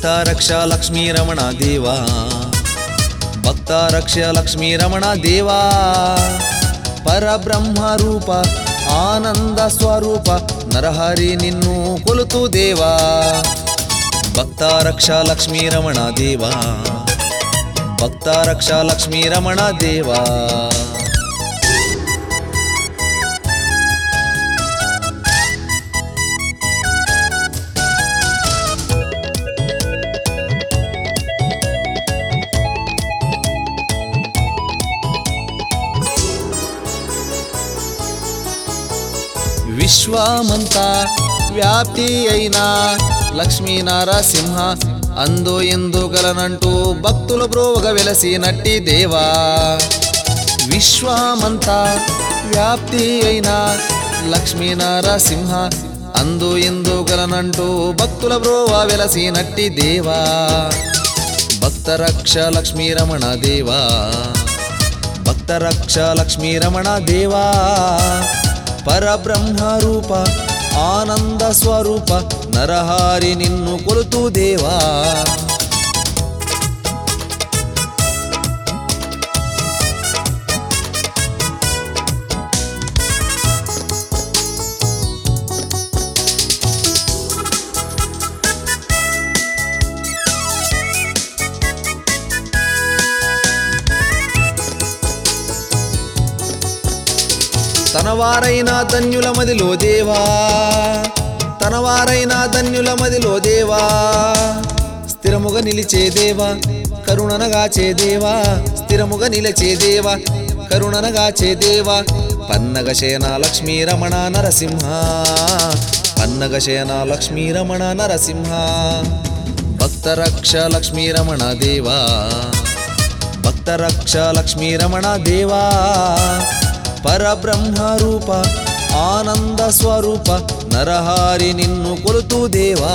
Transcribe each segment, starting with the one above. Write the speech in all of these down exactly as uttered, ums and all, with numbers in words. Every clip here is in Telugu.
ಭಕ್ತ ರಕ್ಷ ಲಕ್ಷ್ಮೀ ರಮಣ ದೇವ ಭಕ್ತ ರಕ್ಷ ಲಕ್ಷ್ಮೀ ರಮಣ ದೇವ ಪರಬ್ರಹ್ಮ ರೂಪ ಆನಂದ ಸ್ವರೂಪ ನರಹರಿ ನಿನ್ನು ಕೊಲುತು ದೇವ ಭಕ್ತ ರಕ್ಷ ಲಕ್ಷ್ಮೀ ರಮಣ ದೇವ ಭಕ್ತ ರಕ್ಷ ಲಕ್ಷ್ಮೀ ರಮಣ ದೇವ విశ్వమంతా వ్యాప్తి అయినా లక్ష్మీ నరసింహ అందో ఎందు గలనంటూ భక్తుల బ్రోవగ వెలసినట్టి దేవా విశ్వమంతా వ్యాప్తి అయినా లక్ష్మీ నరసింహ అందో ఎందు గలనంటూ భక్తుల బ్రోవ వెలసినట్టి దేవా భక్త రక్ష లక్ష్మీ రమణ దేవా భక్త రక్ష లక్ష్మీ రమణ దేవా పరబ్రహ్మ రూప ఆనంద స్వరూప నరహారి నిన్ను కొలుతూ దేవా తనవారైన ధన్యుల మదిలో దేవా తనవారైన ధన్యుల మదిలో దేవా స్థిరముగా నిలిచే దేవా కరుణనగాచే దేవా స్థిరముగా నిలిచే దేవా కరుణనగాచే దేవా పన్నగశయన లక్ష్మీ రమణ నరసింహ పన్నగశయన లక్ష్మీ రమణ నరసింహ భక్త రక్ష లక్ష్మీ రమణ దేవా భక్త రక్ష లక్ష్మీ రమణ దేవా పరబ్రహ్మ రూప ఆనంద స్వరూప నరహారి నిన్ను కొలుతూ దేవా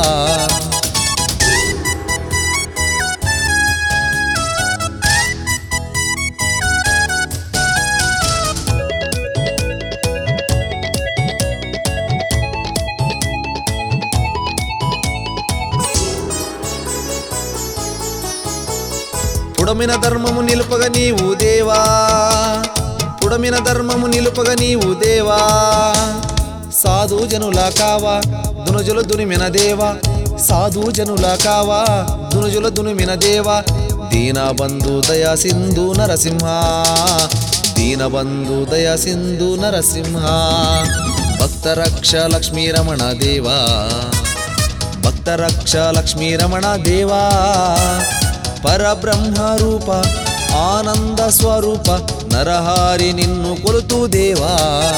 పుడమిన ధర్మము నిలుపగ నీవు దేవా పుడమిన ధర్మము నిలుపగ నీవు దేవా సాధు జనుల కావా దునుజుల దునిమిన దేవా సాధు జనుల కావా దునుజుల దునిమిన దేవా దీనబంధు దయా సింధు నరసింహ దీనబంధు దయా సింధు నరసింహ భక్త రక్ష లక్ష్మీ రమణ దేవా భక్త రక్ష లక్ష్మీ రమణ దేవా పరబ్రహ్మ రూప ఆనంద స్వరూప నరహారి నిన్ను కొలుతూ దేవా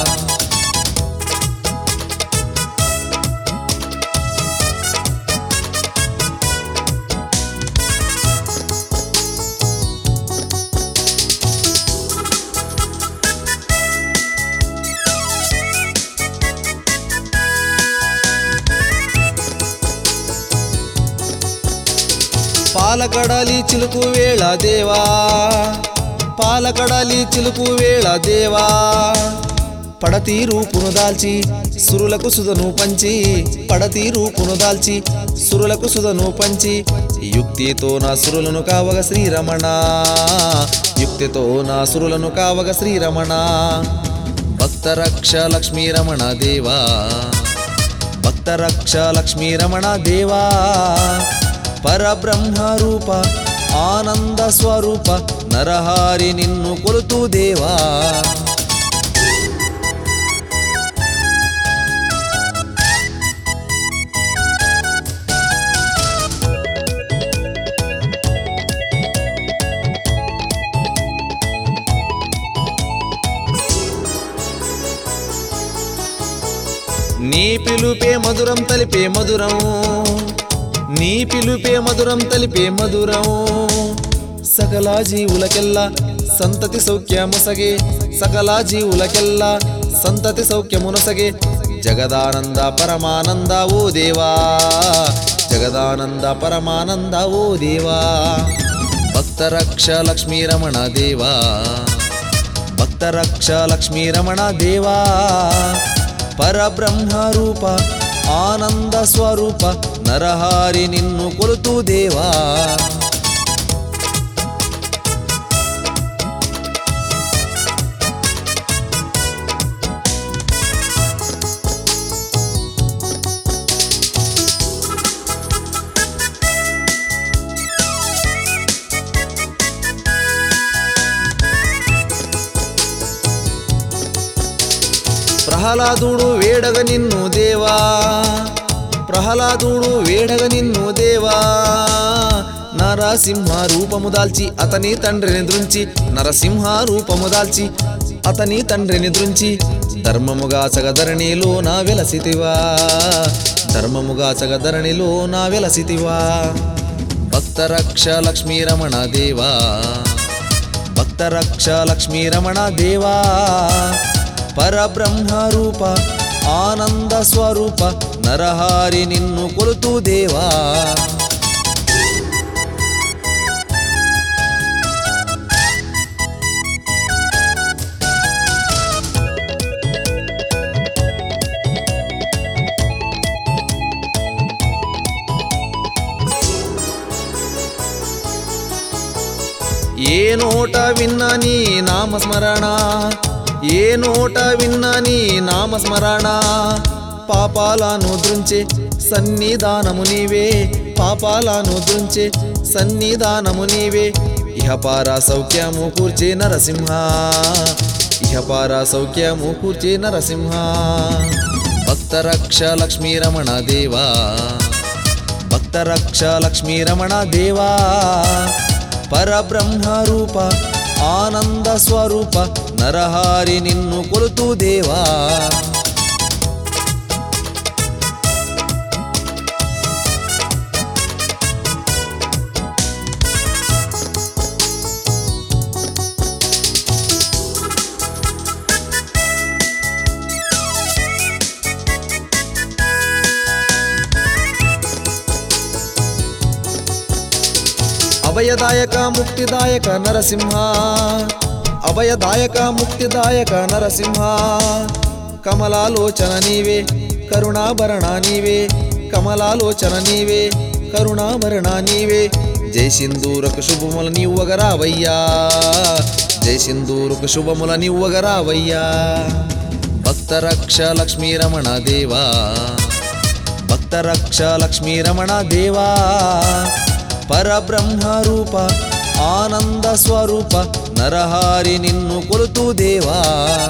పాలకడలి చిలుకు వేళ దేవా పాలకడలి చిలుకు వేళ దేవా పడతి రూపును దాల్చి సురులకు సుధను పంచి పడతి రూపును దాల్చి సురులకు సుధను పంచి యుక్తితో నా సురులను కావగ శ్రీరమణ యుక్తితో నా సురులను కావగ శ్రీరమణ భక్త రక్ష లక్ష్మీ రమణ దేవా భక్త రక్ష లక్ష్మీ రమణ దేవా పరబ్రహ్మ రూప ఆనంద స్వరూప నరహారి నిన్ను కొలుతూ దేవా నీ పిలుపే మధురం తలిపే మధురం నీ పిలుపే మధురం తలిపే మధురం సకల జీవులకెల్లా సంతతి సౌఖ్యముసగే సకల జీవులకెల్లా సంతతి సౌఖ్యమునసగే జగదానంద పరమానంద ఓ దేవా జగదానంద పరమానంద ఓ దేవా భక్త రక్ష లక్ష్మీ రమణ దేవా భక్త రక్ష లక్ష్మీ రమణ దేవా పరబ్రహ్మ రూప ఆనంద స్వరూప నరహారి నిన్ను కొలుతూ దేవా. ప్రహ్లాదుడు వేడగ నిన్ను దేవా, ప్రహ్లాదుడు వేడగ నిన్ను దేవా. నరసింహ రూపము దాల్చి అతని తండ్రిని దృంచి, నరసింహ రూపము దాల్చి అతని తండ్రిని దృంచి, ధర్మముగా చగధరణిలో నా వెలసితివా, ధర్మముగా చగధరణిలో నా వెలసితివా. భక్తరక్ష లక్ష్మీ రమణ దేవా, భక్తరక్ష లక్ష్మీ రమణ దేవా. పరబ్రహ్మ రూప ఆనంద స్వరూప నరహారి నిన్ను కొలుతూ దేవా. ఏ నోట విన్నా నీ నామస్మరణ, ఏ నోట విన్నా నీ నామస్మరణ. పాపాలను దృంచే సన్నిధానము నీవే, పాపాలను దృంచే సన్నిధానము నీవే. ఇహపార సౌఖ్యము కూర్చే నరసింహ, ఇహపార సౌఖ్యము కూర్చే నరసింహ. భక్తరక్ష లక్ష్మీ రమణ దేవా, భక్తరక్ష లక్ష్మీ రమణ దేవా. పరబ్రహ్మ రూప ఆనంద స్వరూప నరహారి నిన్ను కొలుతూ దేవా. అభయదాయక ముక్తిదాయక నరసింహ, అభయదాయక ముక్తిదాయక నరసింహ. కమలాలోచన నీవే కరుణాభరణ నీవే, కమలాలోచన నీవే కరుణాభరణ నీవే. జై సింధూరకు శుభముల నివ్వగరావయ్యా, జై సింధూరకు శుభముల నివ్వగరావయ్యా. భక్తరక్ష లక్ష్మీ రమణ దేవా, భక్తరక్ష లక్ష్మీ రమణ దేవా. పరబ్రహ్మ రూప ఆనంద స్వరూప నరహారి నిన్ను కొలుతూ దేవా.